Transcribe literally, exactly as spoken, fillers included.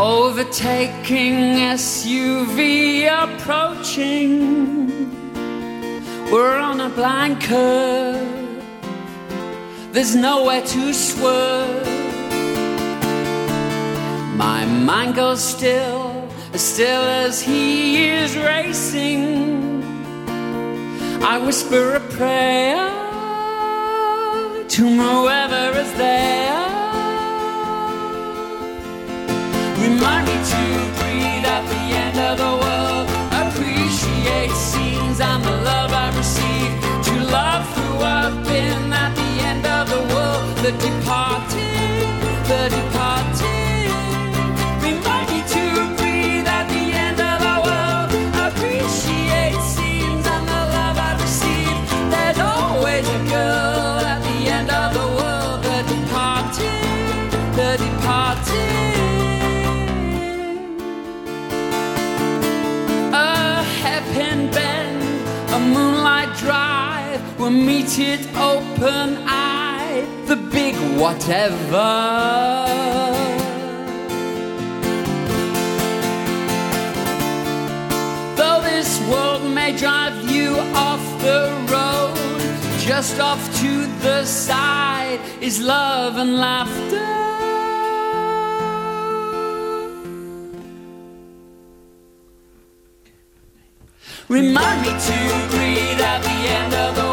Overtaking S U V approaching. We're on a blind curve. There's nowhere to swerve. My mind goes still, as still as he is racing. I whisper a prayer to whoever is there. Remind me to breathe at the end of the world. Appreciate scenes and the love I received. To love who I've been at the end of the world. The departed, the departed. Remind me to breathe at the end of the world. Appreciate scenes and the love I received. There's always a girl at the end of the world. The departed, the departed. Hairpin bend, a moonlight drive. We'll meet it open-eyed. The big whatever. Though this world may drive you off the road, just off to the side is love and laughter. Remind me to breathe at the end of the